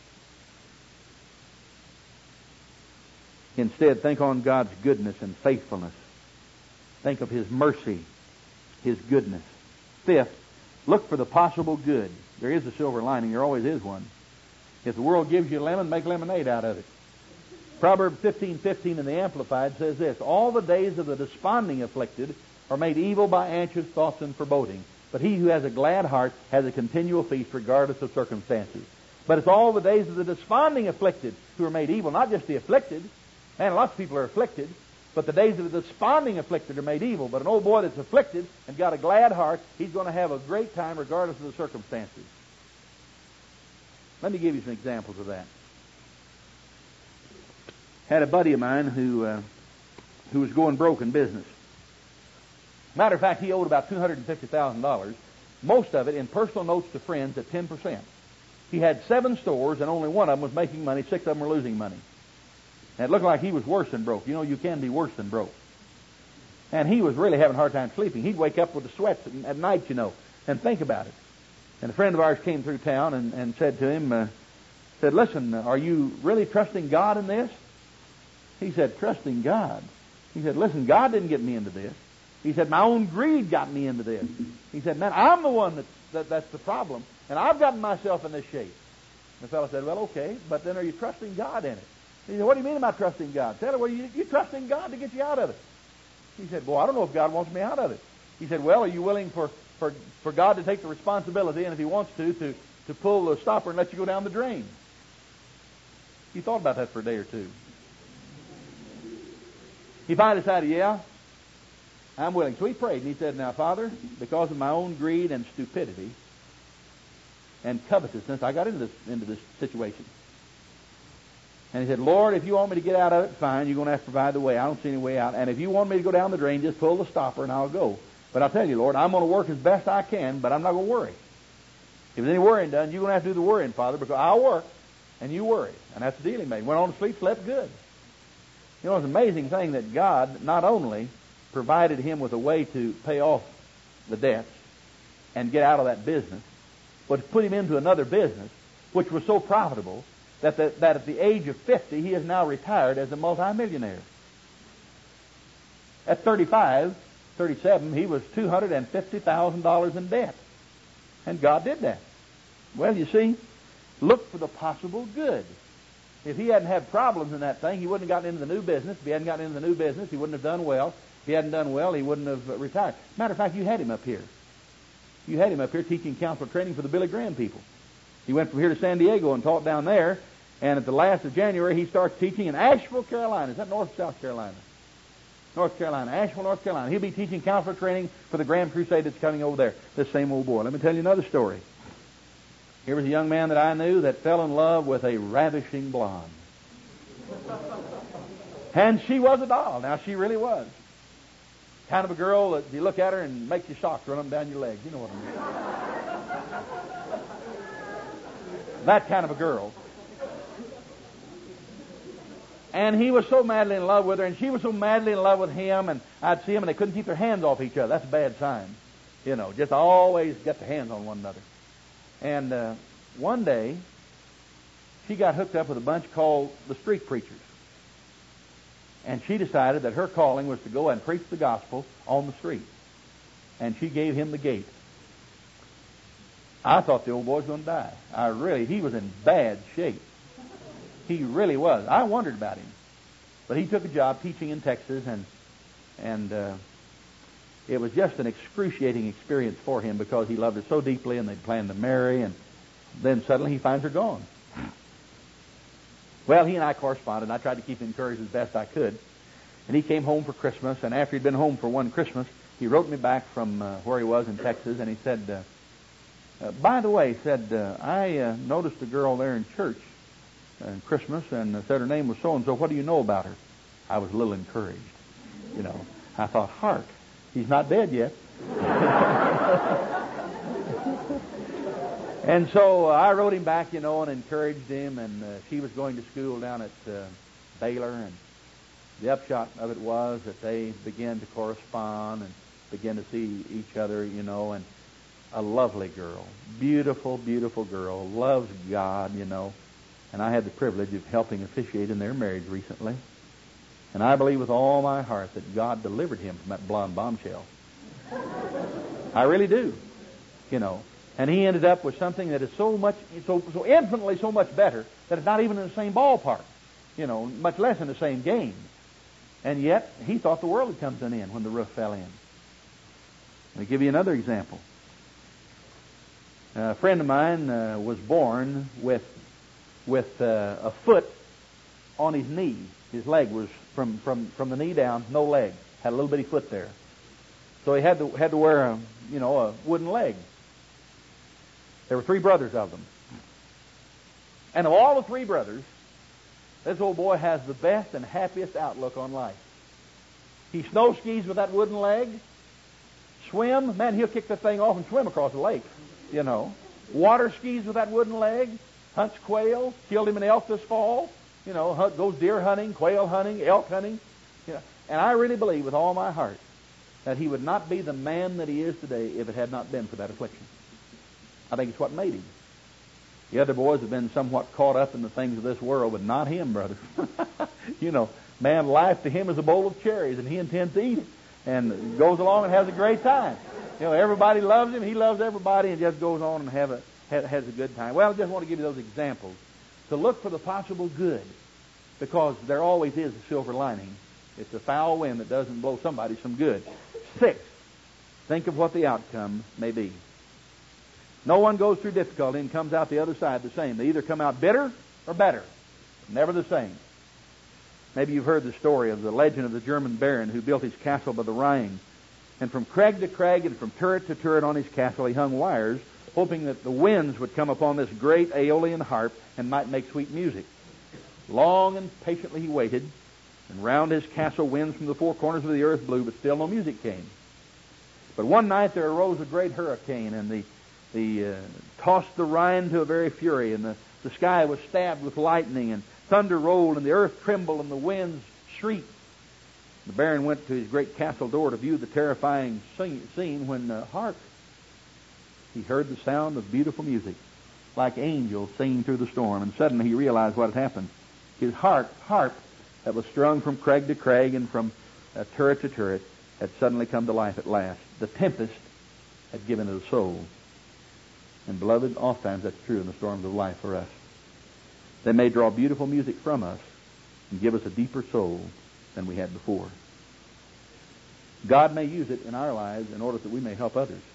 Instead, think on God's goodness and faithfulness. Think of His mercy, His goodness. Fifth, look for the possible good. There is a silver lining. There always is one. If the world gives you a lemon, make lemonade out of it. Proverbs fifteen fifteen in the Amplified says this: all the days of the desponding afflicted are made evil by anxious thoughts and foreboding. But he who has a glad heart has a continual feast regardless of circumstances. But it's all the days of the desponding afflicted who are made evil, not just the afflicted. And lots of people are afflicted, but the days of the desponding afflicted are made evil. But an old boy that's afflicted and got a glad heart, he's going to have a great time regardless of the circumstances. Let me give you some examples of that. Had a buddy of mine who uh, who was going broke in business. Matter of fact, he owed about two hundred fifty thousand dollars, most of it in personal notes to friends at ten percent. He had seven stores, and only one of them was making money. Six of them were losing money. And it looked like he was worse than broke. You know, you can be worse than broke. And he was really having a hard time sleeping. He'd wake up with the sweats at night, you know, and think about it. And a friend of ours came through town and, and said to him, uh, said, listen, are you really trusting God in this? He said, trusting God? He said, listen, God didn't get me into this. He said, my own greed got me into this. He said, man, I'm the one that's, that, that's the problem, and I've gotten myself in this shape. The fellow said, well, okay, but then are you trusting God in it? He said, what do you mean about trusting God? Said, well, you, you're trusting God to get you out of it. He said, well, I don't know if God wants me out of it. He said, well, are you willing for, for, for God to take the responsibility, and if He wants to, to, to pull the stopper and let you go down the drain? He thought about that for a day or two. He finally decided, yeah, I'm willing. So he prayed, and he said, now, Father, because of my own greed and stupidity and covetousness, I got into this, into this situation. And he said, Lord, if you want me to get out of it, fine. You're going to have to provide the way. I don't see any way out. And if you want me to go down the drain, just pull the stopper and I'll go. But I'll tell you, Lord, I'm going to work as best I can, but I'm not going to worry. If there's any worrying done, you're going to have to do the worrying, Father, because I'll work and you worry. And that's the deal he made. Went on to sleep, slept good. You know, it's an amazing thing that God not only provided him with a way to pay off the debts and get out of that business, but put him into another business which was so profitable that, the, that at the age of fifty, he is now retired as a multimillionaire. At thirty-five, thirty-seven, he was two hundred fifty thousand dollars in debt. And God did that. Well, you see, look for the possible good. If he hadn't had problems in that thing, he wouldn't have gotten into the new business. If he hadn't gotten into the new business, he wouldn't have done well. If he hadn't done well, he wouldn't have uh, retired. Matter of fact, you had him up here. You had him up here teaching counselor training for the Billy Graham people. He went from here to San Diego and taught down there. And at the last of January, he starts teaching in Asheville, Carolina. Is that North or South Carolina? North Carolina, Asheville, North Carolina. He'll be teaching counselor training for the Graham Crusade that's coming over there. This same old boy. Let me tell you another story. Here was a young man that I knew that fell in love with a ravishing blonde. And she was a doll. Now, she really was. Kind of a girl that you look at her and makes your socks run them down your legs. You know what I mean. That kind of a girl. And he was so madly in love with her, and she was so madly in love with him, and I'd see them, and they couldn't keep their hands off each other. That's a bad sign. You know, just always get their hands on one another. And uh, one day, she got hooked up with a bunch called the Street Preachers. And she decided that her calling was to go and preach the gospel on the street. And she gave him the gate. I thought the old boy was going to die. I really, he was in bad shape. He really was. I wondered about him. But he took a job teaching in Texas, and and uh, it was just an excruciating experience for him because he loved her so deeply, and they planned to marry, and then suddenly he finds her gone. Well, he and I corresponded, and I tried to keep him encouraged as best I could. And he came home for Christmas, and after he'd been home for one Christmas, he wrote me back from uh, where he was in Texas, and he said, uh, uh, by the way, he said, uh, I uh, noticed a girl there in church on Christmas, and uh, said her name was so-and-so. What do you know about her? I was a little encouraged. You know, I thought, hark, he's not dead yet. And so uh, I wrote him back, you know, and encouraged him, and uh, she was going to school down at uh, Baylor, and the upshot of it was that they began to correspond and began to see each other, you know, and a lovely girl, beautiful, beautiful girl, loves God, you know, and I had the privilege of helping officiate in their marriage recently, and I believe with all my heart that God delivered him from that blonde bombshell. I really do, you know. And he ended up with something that is so much, so so infinitely so much better that it's not even in the same ballpark, you know, much less in the same game. And yet, he thought the world had come to an end when the roof fell in. Let me give you another example. A friend of mine uh, was born with with uh, a foot on his knee. His leg was from, from, from the knee down, no leg. Had a little bitty foot there. So he had to had to wear a you know a wooden leg. There were three brothers of them. And of all the three brothers, this old boy has the best and happiest outlook on life. He snow skis with that wooden leg. Swim, man, he'll kick the thing off and swim across the lake, you know. Water skis with that wooden leg. Hunts quail. Killed him an elk this fall. You know, hunt, goes deer hunting, quail hunting, elk hunting. You know. And I really believe with all my heart that he would not be the man that he is today if it had not been for that affliction. I think it's what made him. The other boys have been somewhat caught up in the things of this world, but not him, brother. You know, man, life to him is a bowl of cherries, and he intends to eat it, and goes along and has a great time. You know, everybody loves him, he loves everybody, and just goes on and have a has a good time. Well, I just want to give you those examples to look for the possible good, because there always is a silver lining. It's a foul wind that doesn't blow somebody some good. Six, think of what the outcome may be. No one goes through difficulty and comes out the other side the same. They either come out bitter or better. Never the same. Maybe you've heard the story of the legend of the German baron who built his castle by the Rhine. And from crag to crag and from turret to turret on his castle, he hung wires, hoping that the winds would come upon this great Aeolian harp and might make sweet music. Long and patiently he waited, and round his castle winds from the four corners of the earth blew, but still no music came. But one night there arose a great hurricane, and the, the uh, tossed the Rhine to a very fury, and the, the sky was stabbed with lightning, and thunder rolled, and the earth trembled, and the winds shrieked. The baron went to his great castle door to view the terrifying scene when, uh, hark, he heard the sound of beautiful music, like angels singing through the storm, and suddenly he realized what had happened. His harp, harp that was strung from crag to crag and from uh, turret to turret had suddenly come to life at last. The tempest had given it a soul. And beloved, oftentimes that's true in the storms of life for us. They may draw beautiful music from us and give us a deeper soul than we had before. God may use it in our lives in order that we may help others.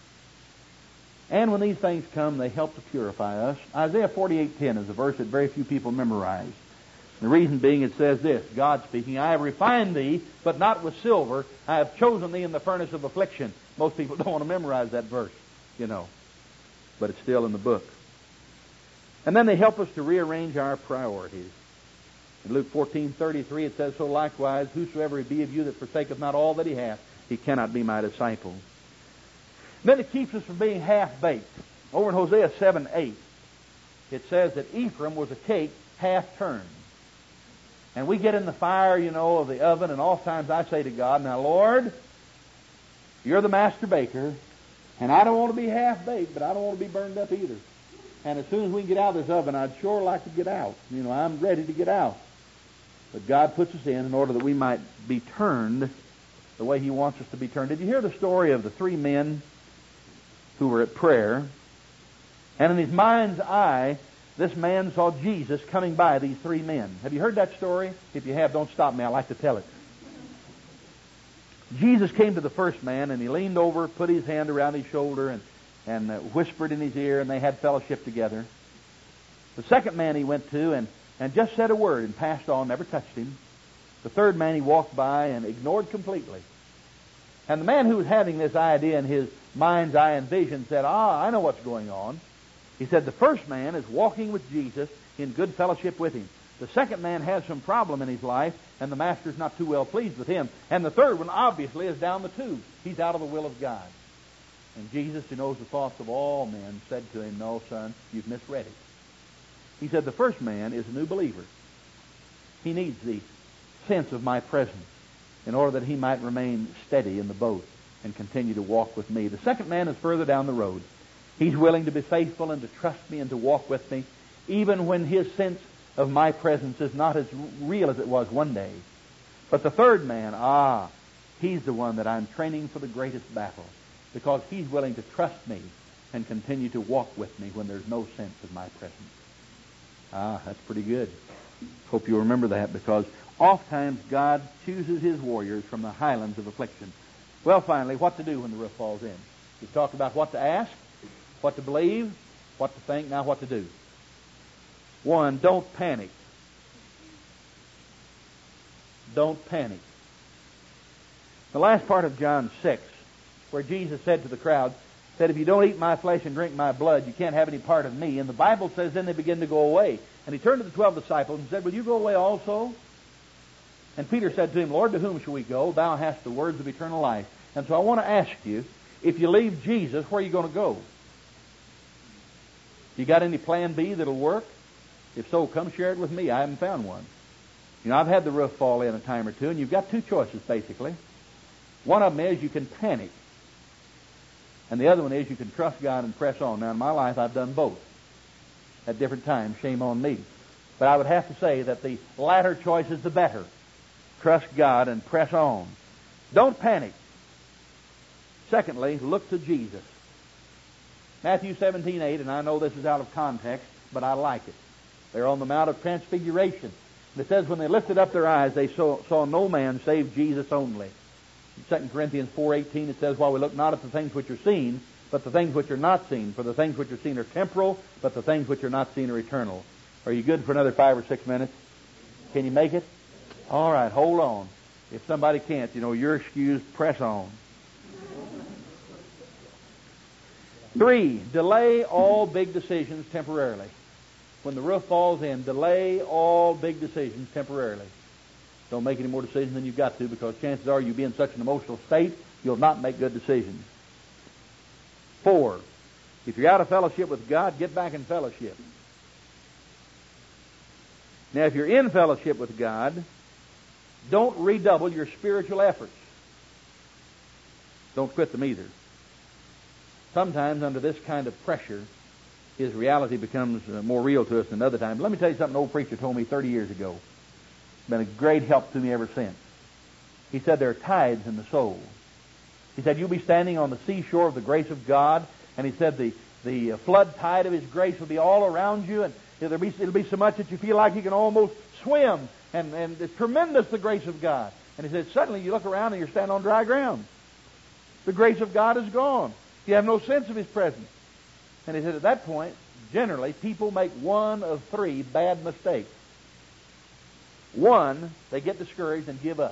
And when these things come, they help to purify us. Isaiah forty-eight ten is a verse that very few people memorize. The reason being, it says this, God speaking, I have refined thee, but not with silver. I have chosen thee in the furnace of affliction. Most people don't want to memorize that verse, you know. But it's still in the book. And then they help us to rearrange our priorities. In Luke fourteen thirty-three, it says, so likewise, whosoever be of you that forsaketh not all that he hath, he cannot be my disciple. Then it keeps us from being half-baked. Over in Hosea seven eight, it says that Ephraim was a cake half-turned. And we get in the fire, you know, of the oven, and oftentimes I say to God, now, Lord, you're the master baker, and I don't want to be half-baked, but I don't want to be burned up either. And as soon as we can get out of this oven, I'd sure like to get out. You know, I'm ready to get out. But God puts us in in order that we might be turned the way He wants us to be turned. Did you hear the story of the three men who were at prayer? And in his mind's eye, this man saw Jesus coming by these three men. Have you heard that story? If you have, don't stop me. I like to tell it. Jesus came to the first man, and he leaned over, put his hand around his shoulder, and, and uh, whispered in his ear, and they had fellowship together. The second man he went to and, and just said a word and passed on, never touched him. The third man he walked by and ignored completely. And the man who was having this idea in his mind's eye and vision said, ah, I know what's going on. He said, the first man is walking with Jesus in good fellowship with him. The second man has some problem in his life, and the master's not too well pleased with him. And the third one, obviously, is down the tube. He's out of the will of God. And Jesus, who knows the thoughts of all men, said to him, no, son, you've misread it. He said, the first man is a new believer. He needs the sense of my presence in order that he might remain steady in the boat and continue to walk with me. The second man is further down the road. He's willing to be faithful and to trust me and to walk with me, even when his sense of my presence is not as real as it was one day. But the third man, ah, he's the one that I'm training for the greatest battle, because he's willing to trust me and continue to walk with me when there's no sense of my presence. Ah, that's pretty good. Hope you'll remember that, because oftentimes God chooses His warriors from the highlands of affliction. Well, finally, what to do when the roof falls in. We've talked about what to ask, what to believe, what to think, now what to do. One, don't panic. Don't panic. The last part of John six, where Jesus said to the crowd, said, if you don't eat my flesh and drink my blood, you can't have any part of me. And the Bible says then they begin to go away. And He turned to the twelve disciples and said, will you go away also? And Peter said to him, Lord, to whom shall we go? Thou hast the words of eternal life. And so I want to ask you, if you leave Jesus, where are you going to go? You got any plan B that'll work? If so, come share it with me. I haven't found one. You know, I've had the roof fall in a time or two, and you've got two choices, basically. One of them is you can panic. And the other one is you can trust God and press on. Now, in my life, I've done both at different times. Shame on me. But I would have to say that the latter choice is the better. Trust God and press on. Don't panic. Secondly, look to Jesus. Matthew seventeen eight, and I know this is out of context, but I like it. They're on the Mount of Transfiguration. And it says, when they lifted up their eyes, they saw, saw no man save Jesus only. In Second Corinthians four eighteen, it says, while we look not at the things which are seen, but the things which are not seen. For the things which are seen are temporal, but the things which are not seen are eternal. Are you good for another five or six minutes? Can you make it? All right, hold on. If somebody can't, you know, you're excused. Press on. Three, delay all big decisions temporarily. When the roof falls in, delay all big decisions temporarily. Don't make any more decisions than you've got to, because chances are you'll be in such an emotional state, you'll not make good decisions. Four, if you're out of fellowship with God, get back in fellowship. Now, if you're in fellowship with God, don't redouble your spiritual efforts. Don't quit them either. Sometimes under this kind of pressure, His reality becomes uh, more real to us than other times. Let me tell you something an old preacher told me thirty years ago. It's been a great help to me ever since. He said there are tides in the soul. He said you'll be standing on the seashore of the grace of God, and he said the, the flood tide of His grace will be all around you, and it'll be, it'll be so much that you feel like you can almost swim, and, and it's tremendous, the grace of God. And he said suddenly you look around and you're standing on dry ground. The grace of God is gone. You have no sense of His presence. And he said at that point, generally, people make one of three bad mistakes. One, they get discouraged and give up.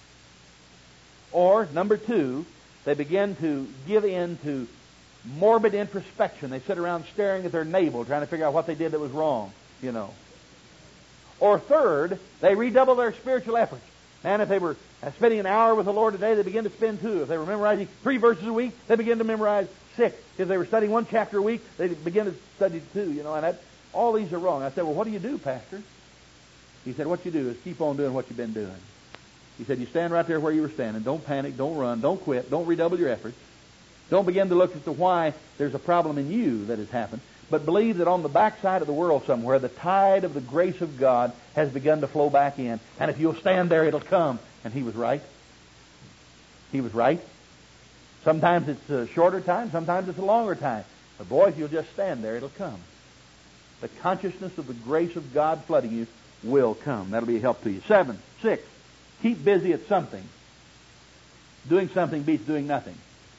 Or, number two, they begin to give in to morbid introspection. They sit around staring at their navel, trying to figure out what they did that was wrong, you know. Or third, they redouble their spiritual efforts. And if they were spending an hour with the Lord today, they begin to spend two. If they were memorizing three verses a week, they begin to memorize six. If they were studying one chapter a week, they begin to study two. You know, and that, all these are wrong. I said, well, what do you do, Pastor? He said, what you do is keep on doing what you've been doing. He said, you stand right there where you were standing. Don't panic. Don't run. Don't quit. Don't redouble your efforts. Don't begin to look as to why there's a problem in you that has happened. But believe that on the backside of the world somewhere, the tide of the grace of God has begun to flow back in. And if you'll stand there, it'll come. And he was right. He was right. Sometimes it's a shorter time. Sometimes it's a longer time. But boy, if you'll just stand there, it'll come. The consciousness of the grace of God flooding you will come. That'll be a help to you. Seven. Six. Keep busy at something. Doing something beats doing nothing.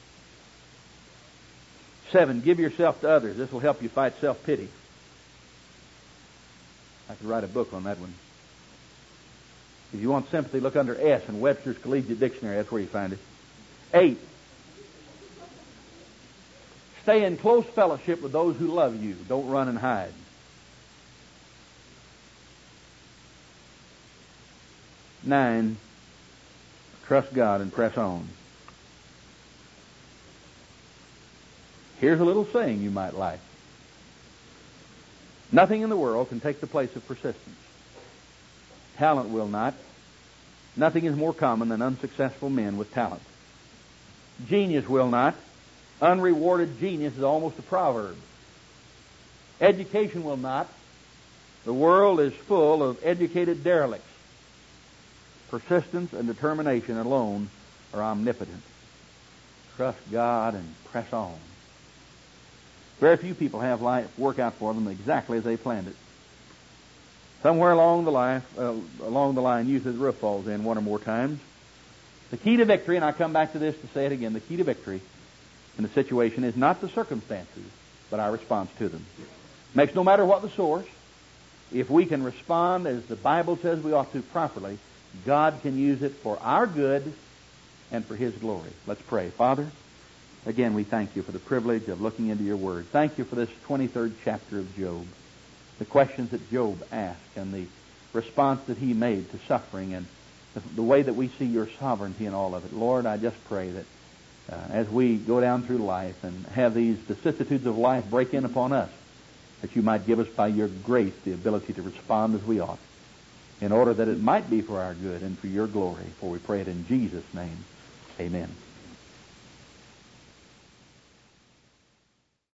Seven, give yourself to others. This will help you fight self-pity. I could write a book on that one. If you want sympathy, look under S in Webster's Collegiate Dictionary. That's where you find it. Eight, stay in close fellowship with those who love you. Don't run and hide. Nine, trust God and press on. Here's a little saying you might like. Nothing in the world can take the place of persistence. Talent will not. Nothing is more common than unsuccessful men with talent. Genius will not. Unrewarded genius is almost a proverb. Education will not. The world is full of educated derelicts. Persistence and determination alone are omnipotent. Trust God and press on. Very few people have life work out for them exactly as they planned it. Somewhere along the line, uh, along the line, usually the roof falls in one or more times. The key to victory, and I come back to this to say it again, the key to victory in the situation is not the circumstances, but our response to them. Makes no matter what the source. If we can respond as the Bible says we ought to properly, God can use it for our good and for His glory. Let's pray. Father, again, we thank You for the privilege of looking into Your Word. Thank You for this twenty-third chapter of Job. The questions that Job asked and the response that he made to suffering and the, the way that we see Your sovereignty in all of it. Lord, I just pray that uh, as we go down through life and have these vicissitudes of life break in upon us, that You might give us by Your grace the ability to respond as we ought, in order that it might be for our good and for Your glory. For we pray it in Jesus' name. Amen.